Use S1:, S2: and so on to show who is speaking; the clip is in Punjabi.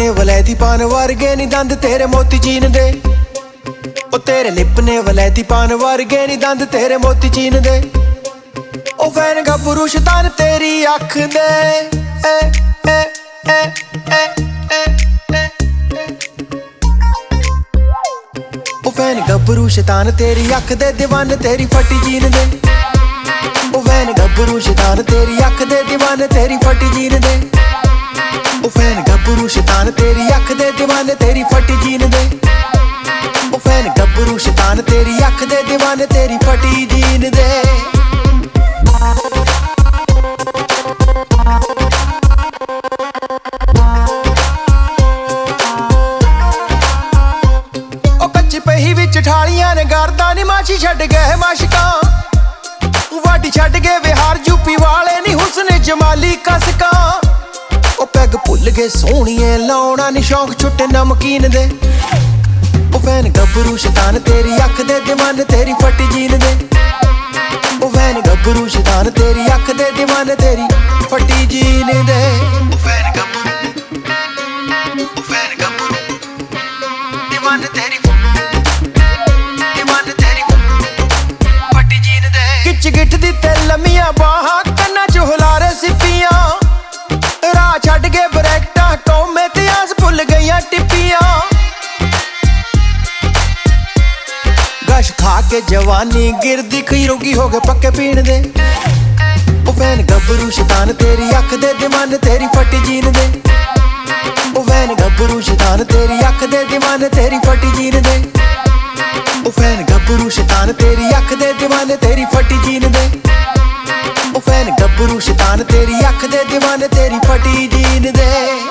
S1: ਨੇ ਵਲੈਤੀ ਪਾਨ ਵਰਗੇ ਨੀ ਦੰਦ ਤੇਰੇ ਮੋਤੀ ਚੀਨ ਦੇ। ਉਹ ਤੇਰੇ ਲਿਪ ਨੇ ਵਲੈਤੀ ਪਾਨ ਵਰਗੇ ਨੀ ਦੰਦ ਤੇਰੇ ਮੋਤੀ ਚੀਨ ਦੇ। ਉਹ ਫੈਨ ਗੱਭਰੂ ਸ਼ੈਤਾਨ ਤੇਰੀ ਅੱਖ ਦੇ। ਉਹ ਫੈਨ ਗੱਭਰੂ ਸ਼ੈਤਾਨ ਤੇਰੀ ਅੱਖ ਦੇ ਦੀਵਾਨੇ ਤੇਰੀ ਫਟੀ ਜੀਨ ਦੇ। ਉਹ ਫੈਨ ਗੱਭਰੂ ਸ਼ੈਤਾਨ ਤੇਰੀ ਅੱਖ ਦੇ ਦੀਵਾਨੇ ਤੇਰੀ ਫਟੀ ਜੀਨ ਦੇ। ਉਹ ਫੈਨ ਗੱਭਰੂ ਸ਼ੈਤਾਨ ਤੇਰੀ ਅੱਖ ਦੇ ਦੀਵਾਨੇ ਤੇਰੀ ਫਟੀ ਜੀਨ ਦੇ। ਉਹ ਫੈਨ ਗੱਭਰੂ ਸ਼ੈਤਾਨ ਤੇਰੀ ਅੱਖ ਦੇ ਦੀਵਾਨੇ ਤੇਰੀ ਫਟੀ ਜੀਨ ਦੇ। ਉਹ ਕੱਚੀ ਪਹੀ ਵਿੱਚ ਠਾਲੀਆਂ ਨੇ ਗਰਦਾ ਨੀ ਮਾਛੀ ਛੱਡ ਗਏ ਮਾਸ਼ਕਾਂ। ਵਾਢੀ ਛੱਡ ਗਏ ਵਿਹਾਰ ਯੂਪੀ ਵਾਲੇ ਨੀ ਹੁਸਨ ਜਮਾਲੀ ਕਸਕਾਂ। ਉਹ ਪੈਗ ਭੁੱਲ ਗਏ ਸੋਹਣੀਏ ਲਾਉਣਾ ਨੀ ਸ਼ੌਂਕ ਛੁੱਟੇ ਨਮਕੀਨ ਦੇ। ਉਹ ਫੈਨ ਗੱਭਰੂ ਸ਼ੈਤਾਨ ਤੇਰੀ ਅੱਖ ਦੇ ਦੀਵਾਨੇ ਤੇਰੀ ਫਟੀ ਜੀਨ ਦੇ। ਉਹ ਫੈਨ ਗੱਭਰੂ ਸ਼ੈਤਾਨ ਤੇਰੀ ਅੱਖ ਦੇ ਦੀਵਾਨੇ ਤੇਰੀ ਫਟੀ ਜੀਨ ਦੇ। ਉਹ ਫੈਨ ਗੱਭਰੂ ਦੀਵਾਨੇ ਤੇਰੀ ਫਟੀ ਜੀਨ ਦੇ। ਗਿੱਚ ਗਿੱਠ ਦੀ ਤੇ ਲੰਮੀਆਂ ਬਾਹਾਂ ਕੰਨਾਂ ਚ ਹੁਲਾਰੇ ਸਿੱਪੀਆਂ। ਰਾਹ ਛੱਡ ਕੇ ਬਰੈਕਟਾਂ ਕੌਮੇ ਤੇ ਆਸ ਭੁੱਲ ਗਈਆਂ ਟਿੱਪੀਆਂ। ਗਸ਼ ਖਾ ਕੇ ਜਵਾਨੀ ਗਿਰਦੀ ਖੀਰੋਗੀ ਹੋ ਗਏ ਪੱਕੇ ਪੀਣ ਦੇ। ਉਹ ਫੈਨ ਗੱਭਰੂ ਸ਼ੈਤਾਨ ਤੇਰੀ ਅੱਖ ਦੇ ਦੀਵਾਨੇ ਤੇਰੀ ਫਟੀ ਜੀਨ ਦੇ। ਉਹ ਫੈਨ ਗੱਭਰੂ ਸ਼ੈਤਾਨ ਤੇਰੀ ਅੱਖ ਦੇ ਦੀਵਾਨੇ ਤੇਰੀ ਫਟੀ ਜੀਨ ਦੇ। ਉਹ ਫੈਨ ਗੱਭਰੂ ਸ਼ੈਤਾਨ ਤੇਰੀ ਅੱਖ ਦੇ ਦੀਵਾਨੇ ਤੇਰੀ ਫਟੀ ਜੀਨ ਦੇ। ਉਹ ਫੈਨ ਗੱਭਰੂ ਸ਼ੈਤਾਨ ਤੇਰੀ ਅੱਖ ਦੇ ਦੀਵਾਨੇ ਤੇਰੀ ਫਟੀ ਜੀਨ ਦੇ।